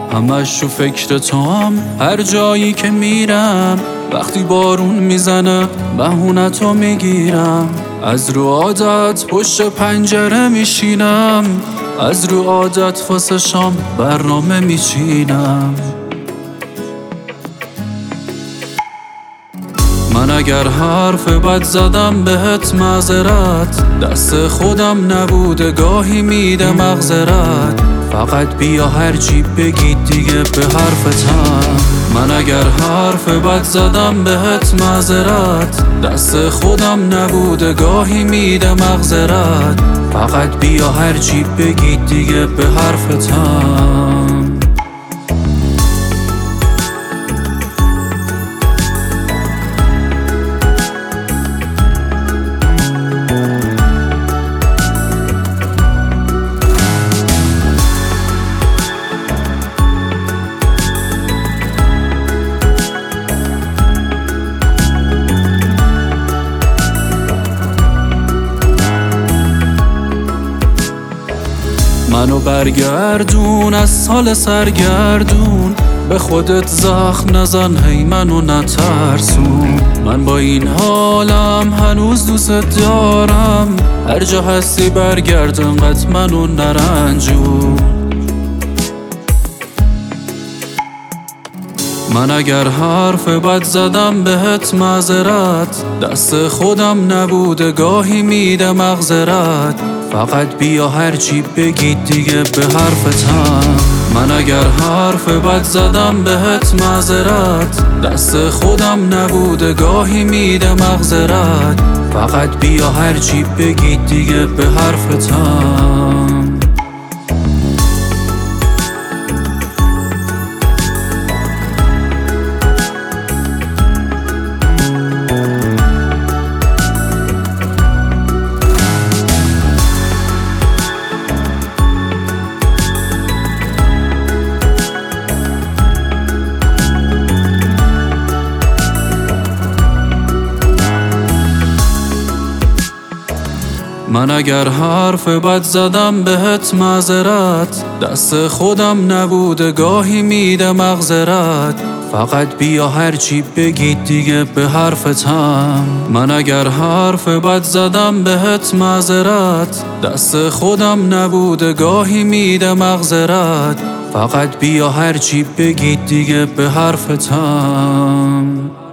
همش رو فکر توام، هر جایی که میرم وقتی بارون میزنه بهونتو میگیرم. از رو عادت پشت پنجره میشینم، از رو عادت واسه شام برنامه میچینم. من اگر حرف بد زدم بهت معذرت، دست خودم نبوده گاهی میده مغزرت. فقط بیا هرچی بگید دیگه به حرفتم. من اگر حرف بد زدم بهت معذرت، دست خودم نبوده گاهی میده مغزرت. فقط بیا هرچی بگید دیگه به حرفتم. منو برگردون از سال سرگردون، به خودت زخم نزن هی منو نترسون. من با این حالم هنوز دوست دارم، هر جا هستی برگرد انقدر منو نرنجون. من اگر حرف بد زدم بهت معذرت، دست خودم نبوده گاهی میده مغزرت. فقط بیا هرچی بگید دیگه به حرفتم. من اگر حرف بد زدم بهت معذرت، دست خودم نبوده گاهی میده مغزرت. فقط بیا هرچی بگید دیگه به حرفتم. من اگر حرف بد زدم بهت معذرت، دست خودم نبوده گاهی میده مغزرت. فقط بیا هرچی بگید دیگه به حرفتم. من اگر حرف بد زدم بهت معذرت، دست خودم نبوده گاهی میده مغزرت. فقط بیا هرچی بگید دیگه به حرفتم.